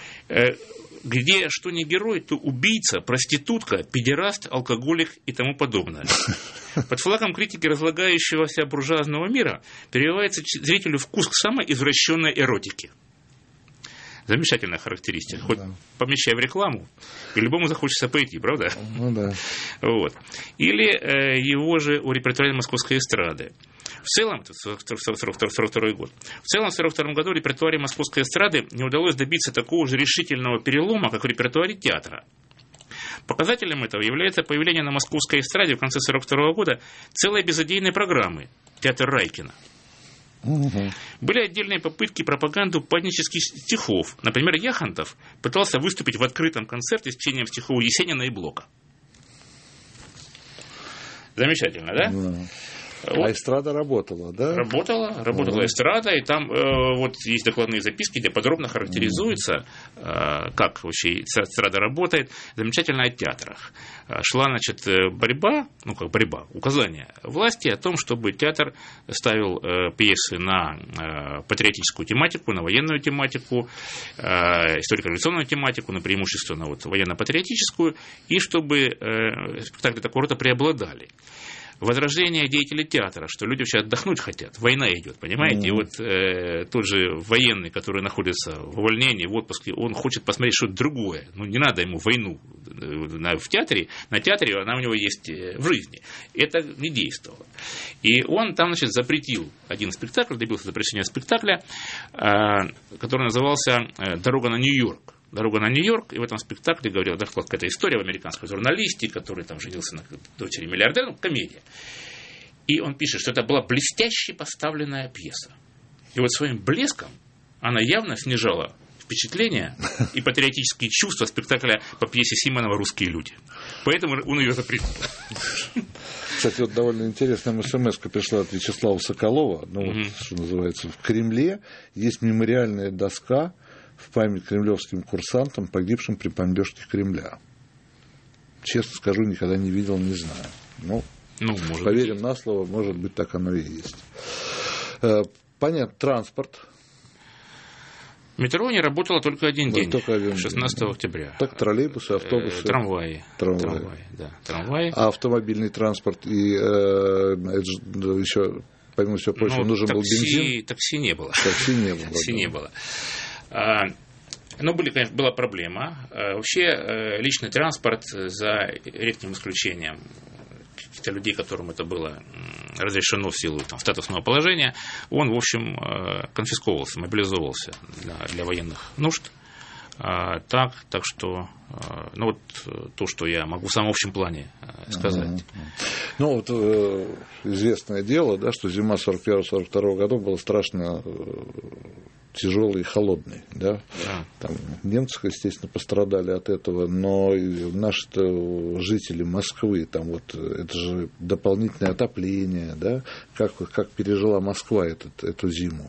где что не герой, то убийца, проститутка, педераст, алкоголик и тому подобное. Под флагом критики разлагающегося буржуазного мира прививается зрителю вкус к самой извращенной эротике. Замечательная характеристика. Хоть да. помещай в рекламу, и любому захочется пойти, правда? Ну да. Вот. Или э, его же у репертуаре московской эстрады. В целом, это сорок второй год, в целом в сорок втором году в репертуаре московской эстрады не удалось добиться такого же решительного перелома, как в репертуаре театра. Показателем этого является появление на московской эстраде в конце сорок второго года целой безыдейной программы «Театр Райкина». Угу. Были отдельные попытки пропаганды панических стихов. Например, Яхонтов пытался выступить в открытом концерте с чтением стихов Есенина и Блока. Замечательно, да? Да. Вот. А эстрада работала, да? Работала, работала mm-hmm. эстрада, и там э, вот есть докладные записки, где подробно характеризуется, э, как вообще эстрада работает. Замечательно о театрах. Шла, значит, борьба, ну как борьба, указание власти о том, чтобы театр ставил э, пьесы на э, патриотическую тематику, на военную тематику, э, историко-революционную тематику, на преимущественно вот, военно-патриотическую, и чтобы э, спектакли такого рода преобладали. Возражение деятелей театра, что люди вообще отдохнуть хотят, война идет, понимаете? Mm-hmm. И вот э, тот же военный, который находится в увольнении, в отпуске, он хочет посмотреть что-то другое. Ну, не надо ему войну на, в театре, на театре она у него есть в жизни. Это не действовало. И он там, значит, запретил один спектакль, добился запрещения спектакля, э, который назывался «Дорога на Нью-Йорк». «Дорога на Нью-Йорк», и в этом спектакле говорила, да, какая-то история в американском журналисте, который там женился на дочери миллиардера, ну, комедия. И он пишет, что это была блестяще поставленная пьеса. И вот своим блеском она явно снижала впечатление и патриотические чувства спектакля по пьесе Симонова «Русские люди». Поэтому он ее запретил. Кстати, вот довольно интересная смс-ка пришла от Вячеслава Соколова, ну, mm-hmm. вот, что называется, в Кремле есть мемориальная доска в память кремлевским курсантам, погибшим при бомбежке Кремля. Честно скажу, никогда не видел, не знаю. Ну, ну поверим быть. На слово, может быть, так оно и есть. Понятно, транспорт. Метро не работало только один вот день, только один шестнадцатого день. октября. Так троллейбусы, автобусы. Э, трамваи. Трамваи. Трамваи, да, трамваи. А автомобильный транспорт и э, еще, помимо всего прочего, ну, нужен такси, был бензин? Такси не было. Такси не было. Такси не было. Но были, конечно, была проблема. Вообще, личный транспорт, за редким исключением каких-то людей, которым это было разрешено в силу там, статусного положения, он, в общем, конфисковывался, мобилизовывался для, для военных нужд. Так, так что, ну вот то, что я могу в самом общем плане сказать. Mm-hmm. Ну вот э, известное дело, да, что зима сорок первого сорок второго годов была страшно э, тяжелой и холодной, да. Yeah. Там немцы, естественно, пострадали от этого, но наши жители Москвы, там вот это же дополнительное отопление, да, как, как пережила Москва этот, эту зиму?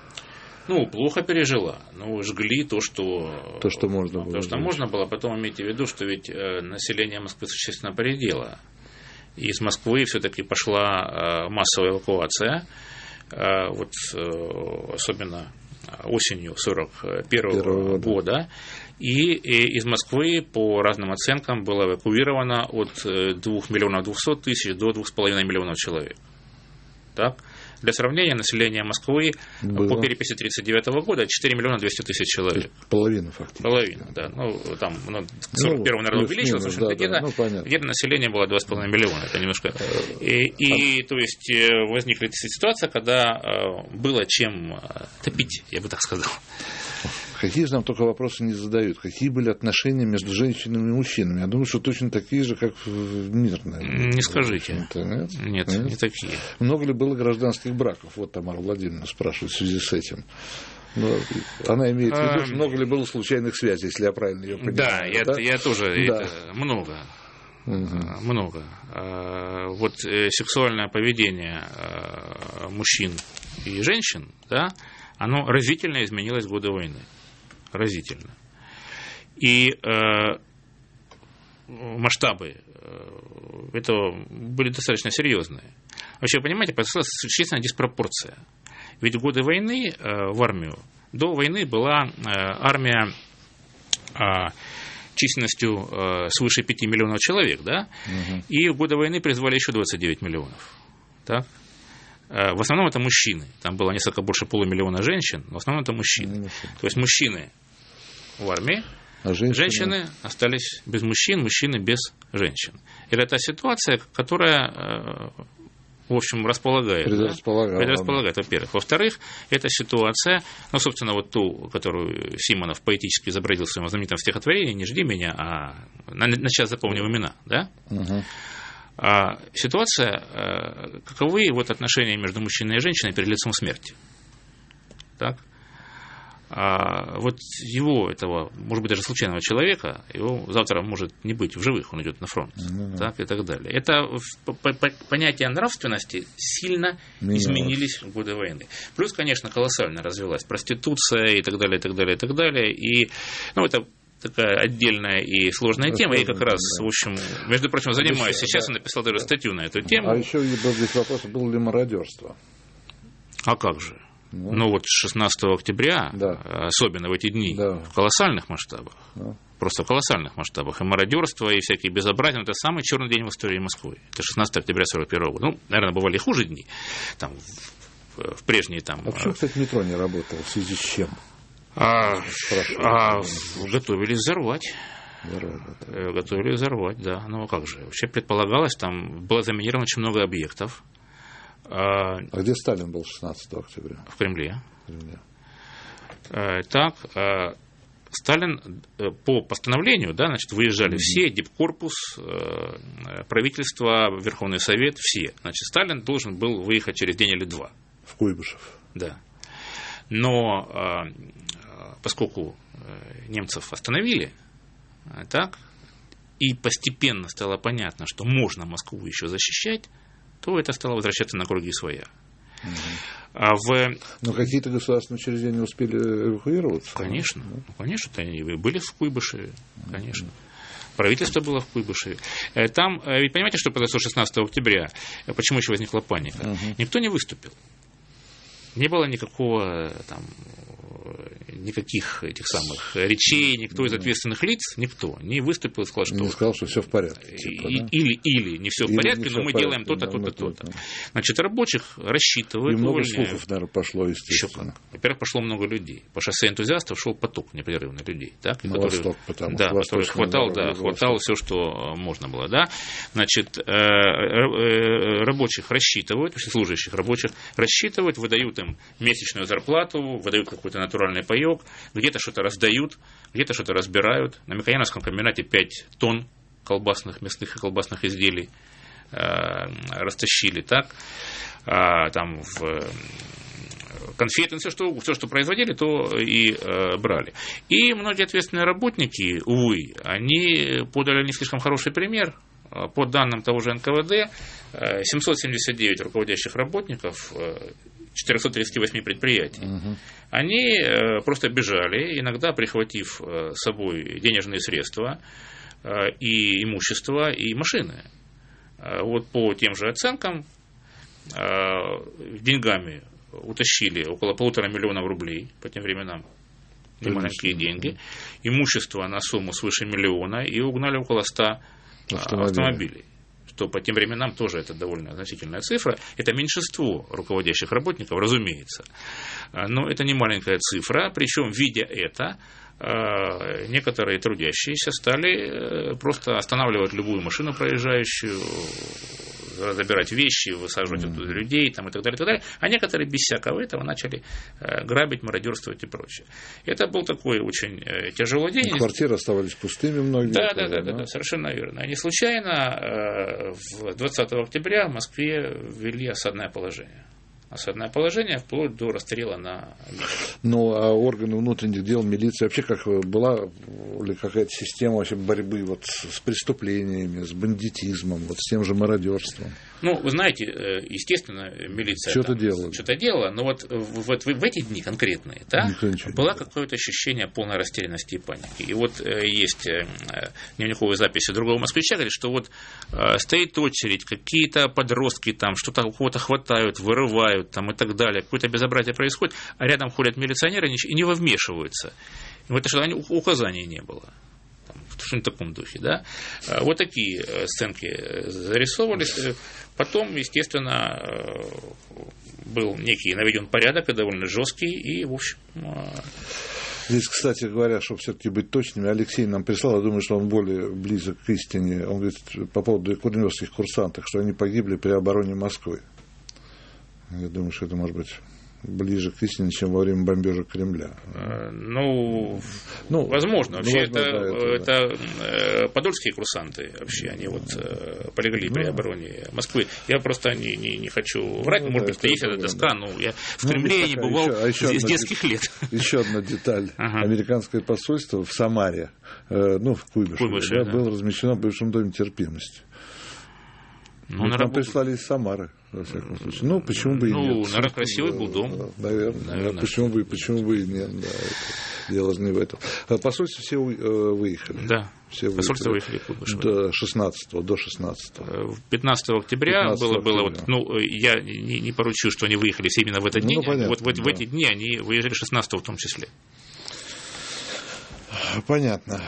Ну, плохо пережила. Ну, жгли то, что, то, что можно было. То, что можно было. Потом имейте в виду, что ведь э, население Москвы существенно поредело. И из Москвы все-таки пошла э, массовая эвакуация. Э, вот э, особенно осенью сорок первого года. И, и из Москвы, по разным оценкам, было эвакуировано от двух миллионов двухсот тысяч до двух с половиной миллионов человек. Так? Для сравнения, население Москвы было. По переписи тридцать девятого года четыре миллиона двести тысяч человек. Половина фактически. Половина, да. Ну, там, ну, к сорок первому, наверное, увеличилось, минус, да, где-то, да. Ну, где-то население было два с половиной миллиона. Это немножко... И, и то есть, возникла ситуация, когда было чем топить, я бы так сказал. Какие же нам только вопросы не задают? Какие были отношения между женщинами и мужчинами? Я думаю, что точно такие же, как в мирной. Не скажите. Нет? Нет, нет, не такие. Много ли было гражданских браков? Вот Тамара Владимировна спрашивает в связи с этим. Но она имеет в виду, что много ли было случайных связей, если я правильно ее понимаю. Да, я, да? я тоже. Да. Это много. Угу. Много. Вот сексуальное поведение мужчин и женщин, да, оно разительно изменилось в годы войны. Разительно. И э, масштабы э, этого были достаточно серьезные. Вообще, понимаете, произошла существенная диспропорция. Ведь в годы войны э, в армию, до войны была э, армия э, численностью э, свыше пяти миллионов человек, да? Угу. И в годы войны призвали еще двадцать девять миллионов. Так? В основном это мужчины. Там было несколько больше полумиллиона женщин, но в основном это мужчины. Mm-hmm. То есть мужчины в армии, а женщины? женщины остались без мужчин, мужчины без женщин. Это та ситуация, которая, в общем, располагает. Предрасполагает. Да? Предрасполагает, во-первых. Во-вторых, эта ситуация, ну, собственно, вот ту, которую Симонов поэтически изобразил в своем знаменитом стихотворении «Не жди меня», а на, на час запомним имена, да? Mm-hmm. А ситуация, каковы вот отношения между мужчиной и женщиной перед лицом смерти. Так? А вот его, этого, может быть, даже случайного человека, его завтра может не быть в живых, он идет на фронт, mm-hmm. так, и так далее. Это понятия нравственности сильно mm-hmm. изменились в годы войны. Плюс, конечно, колоссально развилась проституция и так далее, и так далее, и так далее. И, ну, это такая отдельная и сложная тема. Я как раз, да. в общем, между прочим, занимаюсь. Сейчас да. я написал даже статью на эту тему. А еще был здесь вопрос, было ли мародерство? А как же? Ну, ну вот шестнадцатого октября, да. особенно в эти дни, да. в колоссальных масштабах, да. просто в колоссальных масштабах, и мародерство, и всякие безобразия, это самый черный день в истории Москвы. Это шестнадцатого октября сорок первого года. Ну, наверное, бывали хуже дни, там, в, в прежние там... А почему, кстати, метро не работало? В связи с чем? А, а готовились взорвать. Взорвать, да. Готовились взорвать, да. Ну, а как же? Вообще предполагалось, там было заминировано очень много объектов. А где Сталин был шестнадцатого октября? В Кремле. В Кремле. Так, Сталин по постановлению, да, значит, выезжали mm-hmm. все, дипкорпус, правительство, Верховный Совет, все. Значит, Сталин должен был выехать через день или два. В Куйбышев. Да. Но поскольку немцев остановили, так, и постепенно стало понятно, что можно Москву еще защищать, то это стало возвращаться на круги своя. Угу. А в... Но какие-то государственные учреждения успели эвакуироваться? Конечно, да? ну, конечно, они были в Куйбышеве, конечно. Угу. Правительство было в Куйбышеве. Там, ведь понимаете, что произошло шестнадцатого октября? Почему еще возникла паника? Угу. Никто не выступил. Не было никакого там, никаких этих самых речей, никто из ответственных лиц, никто не выступил и сказал, что... Не сказал, что все в порядке. Типа, и, да? или, или не все в или порядке, но мы порядке, делаем то-то, да, то-то, то-то. Да. Значит, рабочих рассчитывают... И много увольняют. Слухов, наверное, пошло, естественно. Во-первых, пошло много людей. По шоссе энтузиастов шел поток непрерывных людей. Так, на которые, восток, потому да, который хватал, да, хватало все, что можно было. Да? Значит, рабочих рассчитывают, служащих рабочих рассчитывают, выдают им месячную зарплату, выдают какой-то натуральный паёк, где-то что-то раздают, где-то что-то разбирают. На Микояновском комбинате пять тонн колбасных, мясных и колбасных изделий э, растащили, так, а, там в конфеты, все что, все, что производили, то и э, брали. И многие ответственные работники, увы, они подали не слишком хороший пример. По данным того же эн ка вэ дэ, семьсот семьдесят девять руководящих работников четыреста тридцать восемь предприятий. Угу. Они просто бежали, иногда прихватив с собой денежные средства и имущество, и машины. Вот по тем же оценкам деньгами утащили около полутора миллионов рублей по тем временам. Немаленькие деньги. Имущество на сумму свыше миллиона и угнали около ста автомобилей. автомобилей. Что по тем временам тоже это довольно значительная цифра. Это меньшинство руководящих работников, разумеется. Но это не маленькая цифра. Причем, видя это, некоторые трудящиеся стали просто останавливать любую машину проезжающую, забирать вещи, высаживать mm-hmm. оттуда людей там, и так далее, и так далее. А некоторые без всякого этого начали грабить, мародерствовать и прочее. Это был такой очень тяжелый день. И квартиры оставались пустыми многие. Да, да, да, да, да, совершенно верно. И не случайно двадцатого октября в Москве ввели осадное положение. Осадное положение вплоть до расстрела на месте. Ну, а органы внутренних дел, милиция, вообще как была ли какая-то система вообще борьбы вот с преступлениями, с бандитизмом, вот с тем же мародерством? Ну, вы знаете, естественно, милиция что-то делала. Что-то делала, но вот, вот в эти дни конкретные, да, было какое-то ощущение полной растерянности и паники. И вот есть дневниковые записи другого москвича, говорит, что вот стоит очередь, какие-то подростки там что-то у кого-то хватают, вырывают там и так далее, какое-то безобразие происходит, а рядом ходят милиционеры и не вмешиваются. И вот это что указаний не было. Что-нибудь в таком духе, да. Вот такие сценки зарисовывались. Потом, естественно, был некий наведен порядок, и довольно жесткий, и, в общем... Здесь, кстати говоря, чтобы все-таки быть точными, Алексей нам прислал, я думаю, что он более близок к истине. Он говорит по поводу курнёвских курсантов, что они погибли при обороне Москвы. Я думаю, что это может быть ближе к истине, чем во время бомбежек Кремля. Ну, ну возможно. Вообще, ну, возможно, это, да, это, да. Подольские курсанты, вообще, они вот полегли ну, при обороне Москвы. Я просто не, не, не хочу врать, ну, может да, быть, это есть эта доска, но я в ну, Кремле не бывал еще, а еще с детских лет. Еще одна деталь. Ага. Американское посольство в Самаре, ну, в Куйбышеве, Куйбышеве да, да. было размещено в бывшем доме терпимости. Ну, ну, там прислали из Самары, во всяком случае. Ну, почему бы и ну, нет. Ну, наверное, красивый был дом. Наверное. наверное. Почему, бы, почему бы и нет. Да, это, дело же не в этом. Посольство все выехали. Да, все посольство выехали. выехали до шестнадцатого, до шестнадцатого. пятнадцатого октября было, было вот, ну, я не, не поручу, что они выехали все именно в этот ну, день. Понятно, вот, вот да. в эти дни они выезжали шестнадцатого в том числе. Понятно.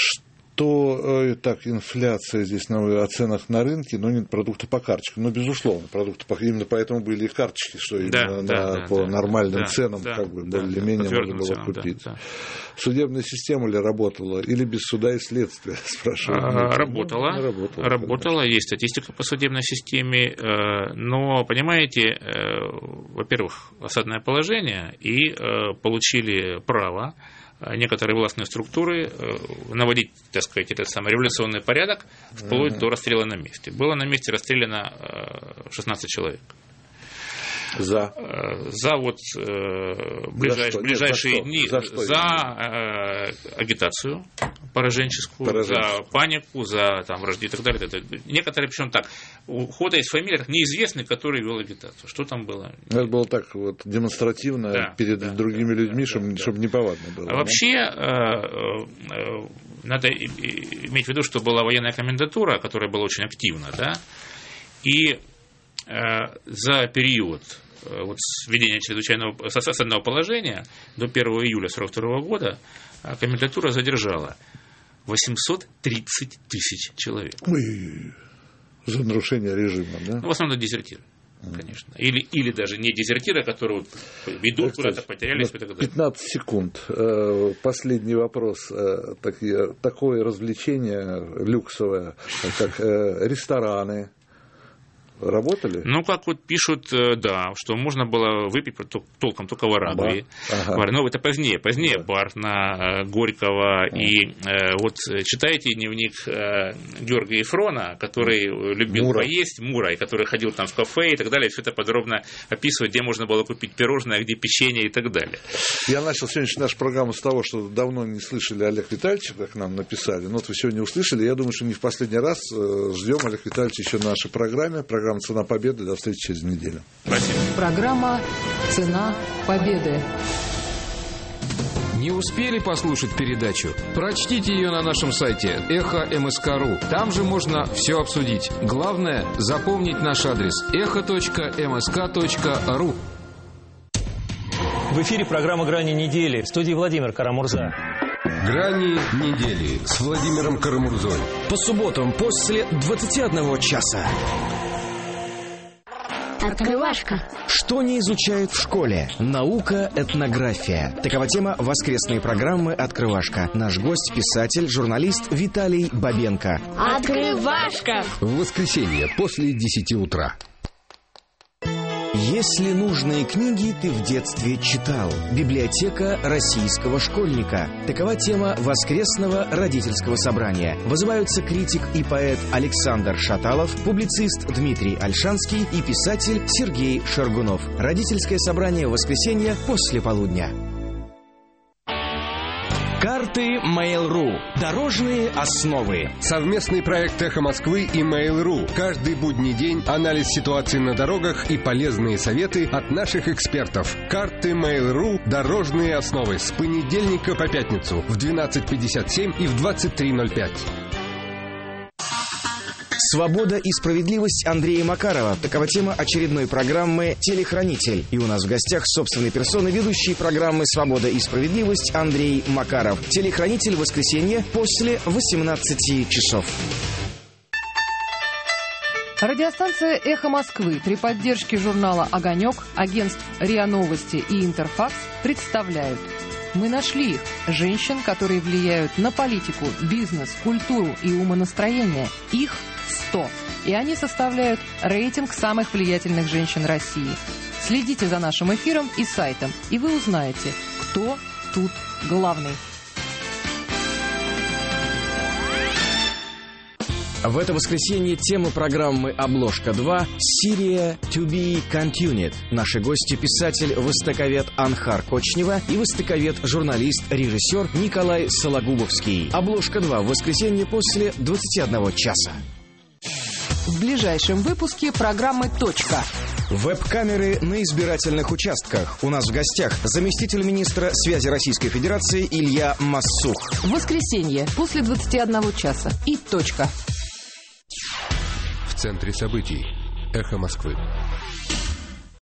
То так, инфляция здесь на, о ценах на рынке, но не продукты по карточкам. Но, безусловно, продукты по, именно поэтому были и карточки, что да, именно да, на, да, по да, нормальным да, ценам да, как бы да, более-менее да, можно было ценам, купить. Да, да. Судебная система ли работала, или без суда и следствия, спрашиваю. А, работала, ну, работала, работала есть статистика по судебной системе, но, понимаете, во-первых, осадное положение, и получили право некоторые властные структуры наводить, так сказать, этот самый революционный порядок вплоть mm-hmm. до расстрела на месте. Было на месте расстреляно шестнадцать человек. За? За вот ближайш... за ближайшие Нет, за дни. За, что за э, агитацию пораженческую, пораженческую, за панику, за там, вражду и так далее. Некоторые, причем так, у хода есть фамилия, неизвестный, который вел агитацию. Что там было? Это было так вот демонстративно да, перед да, другими да, людьми, да, чтобы, да. чтобы неповадно было. А вообще э, э, надо иметь в виду, что была военная комендатура, которая была очень активна, да, и за период вот, введения чрезвычайного осадного положения до первого июля сорок второго года комендатура задержала восемьсот тридцать тысяч человек. Ой, за нарушение режима, да? Ну, в основном дезертиры, конечно. Или, или даже не дезертиры, которые ведут куда-то, потерялись и так далее. пятнадцать секунд. Последний вопрос. Такое развлечение люксовое, как рестораны, работали? Ну, как вот пишут, да, что можно было выпить толком только в Арабии. Ага. Но это позднее, позднее да. бар на Горького. Ага. И э, вот читайте дневник э, Георгия Ефрона, который любил Мура. поесть, Мура, и который ходил там в кафе и так далее, все это подробно описывает, где можно было купить пирожное, где печенье и так далее. Я начал сегодняшнюю нашу программу с того, что давно не слышали Олега Витальевича, как нам написали. Но вот вы сегодня услышали. Я думаю, что не в последний раз ждем Олега Витальевича еще на нашей программе. Программа «Цена победы». До встречи через неделю. Спасибо. Программа «Цена победы». Не успели послушать передачу? Прочтите ее на нашем сайте эхо эм эс ка точка ру. Там же можно все обсудить. Главное – запомнить наш адрес эхо точка эм эс ка точка ру. В эфире программа «Грани недели». В студии Владимир Карамурза. «Грани недели» с Владимиром Карамурзой. По субботам после двадцати одного часа. Открывашка. Что не изучают в школе? Наука, этнография. Такова тема воскресной программы «Открывашка». Наш гость – писатель, журналист Виталий Бабенко. Открывашка. В воскресенье после десяти утра. Если нужные книги ты в детстве читал. Библиотека российского школьника. Такова тема воскресного родительского собрания. Вызываются критик и поэт Александр Шаталов, публицист Дмитрий Ольшанский и писатель Сергей Шаргунов. Родительское собрание в воскресенье после полудня. Карты Mail.ru. Дорожные основы. Совместный проект «Эхо Москвы» и Mail.ru. Каждый будний день анализ ситуации на дорогах и полезные советы от наших экспертов. Карты Mail.ru. Дорожные основы. С понедельника по пятницу в двенадцать пятьдесят семь и в двадцать три ноль пять. Свобода и справедливость Андрея Макарова. Такова тема очередной программы «Телехранитель». И у нас в гостях собственной персоной ведущий программы «Свобода и справедливость» Андрей Макаров. «Телехранитель» в воскресенье после восемнадцати часов. Радиостанция «Эхо Москвы» при поддержке журнала «Огонек», агентств РИА Новости и Интерфакс представляют. Мы нашли их, женщин, которые влияют на политику, бизнес, культуру и умонастроение. Их сто. И они составляют рейтинг самых влиятельных женщин России. Следите за нашим эфиром и сайтом, и вы узнаете, кто тут главный. В это воскресенье тема программы «Обложка-два» «Сирия to be continued». Наши гости – писатель-востоковед Анхар Кочнева и востоковед-журналист, режиссер Николай Сологубовский. «Обложка-два» в воскресенье после двадцати одного часа. В ближайшем выпуске программы «Точка». Веб-камеры на избирательных участках. У нас в гостях заместитель министра связи Российской Федерации Илья Массух. В воскресенье после двадцати одного часа. И «Точка». В центре событий. Эхо Москвы.